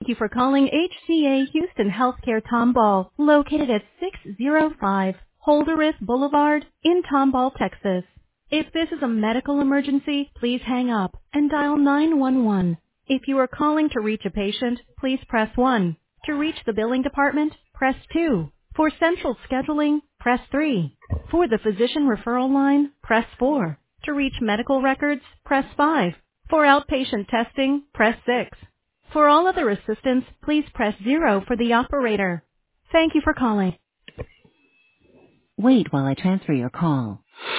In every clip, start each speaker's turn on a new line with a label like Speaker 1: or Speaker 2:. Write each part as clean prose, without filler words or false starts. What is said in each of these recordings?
Speaker 1: Thank you for calling HCA Houston Healthcare Tomball, located at 605 Holderith Boulevard in Tomball, Texas. If this is a medical emergency, please hang up and dial 911. If you are calling to reach a patient, please press 1. To reach the billing department, press 2. For central scheduling, press 3. For the physician referral line, press 4. To reach medical records, press 5. For outpatient testing, press 6. For all other assistance, please press 0 for the operator. Thank you for calling. Wait while I transfer your call.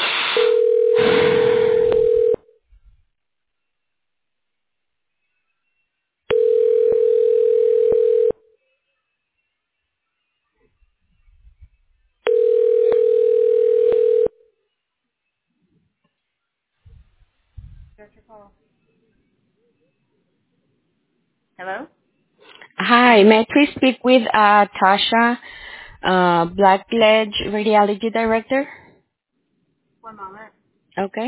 Speaker 1: Hello?
Speaker 2: Hi, may I please speak with Tasha, Blackledge Radiology Director?
Speaker 1: One moment.
Speaker 2: Okay.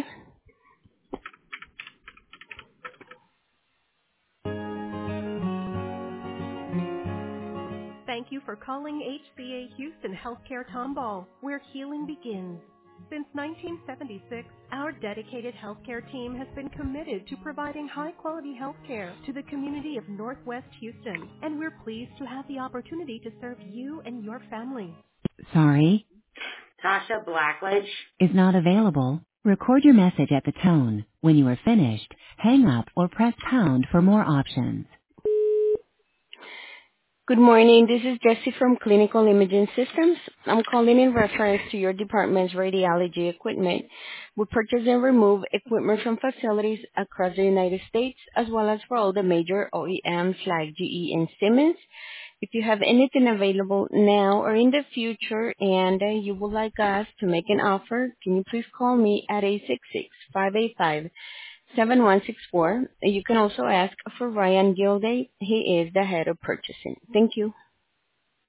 Speaker 1: Thank you for calling HCA Houston Healthcare Tomball, where healing begins. Since 1976, our dedicated healthcare team has been committed to providing high-quality healthcare to the community of Northwest Houston, and we're pleased to have the opportunity to serve you and your family. Sorry,
Speaker 3: Tasha Blackledge.
Speaker 1: is not available. Record your message at the tone. When you are finished, hang up or press pound for more options.
Speaker 2: Good morning. This is Jessie from Clinical Imaging Systems. I'm calling in reference to your department's radiology equipment. We purchase and remove equipment from facilities across the United States, as well as for all the major OEMs like GE and Siemens. If you have anything available now or in the future and you would like us to make an offer, can you please call me at 866-585-7164. You can also ask for Ryan Gilday. He is the head of purchasing. Thank you.